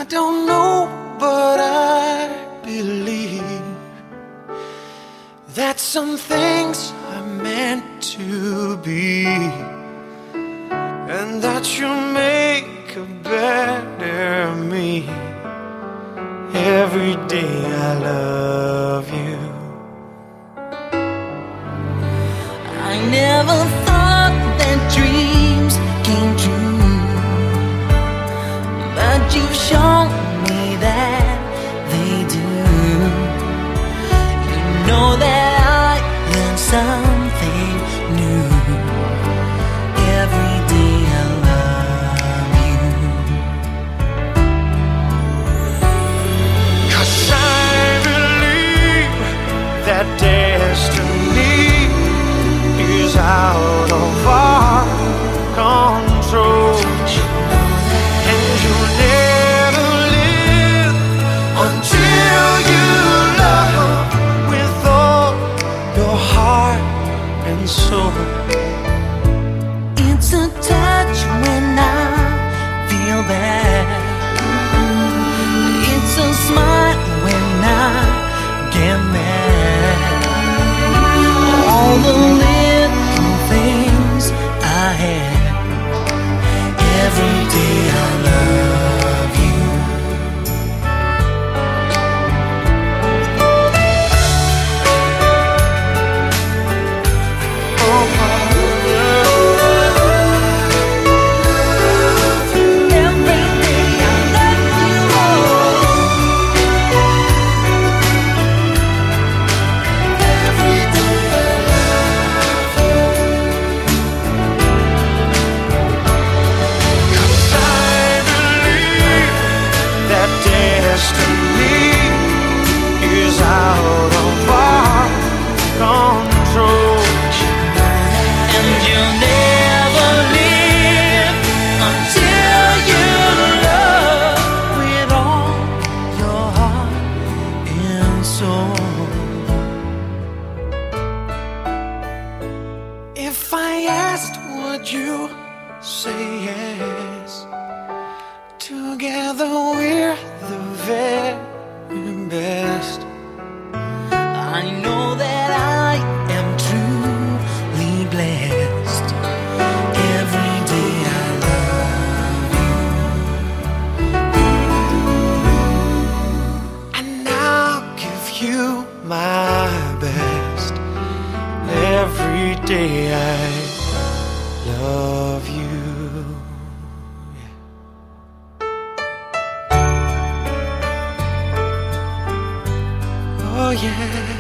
don't know, but I believe that some things are meant to be, and that you'll make a better me. Every day I love you. I never thought that dreams came true, but you've shown me that they do. You know that I learned something new. Every day I love you. 'Cause I believe that destiny is out of our control, and you'll never live until you love with all your heart and soul. It's a touch when I feel bad. It's a smile when I get mad. All the little things I had. Every day I love you. Destiny is out of our control, And you'll never live until you love with all your heart and soul. if I asked, would you say yes? Together we're the very best. I know that I am truly blessed. Every day I love you. And I'll give you my best. Every day I love you. Oh yeah.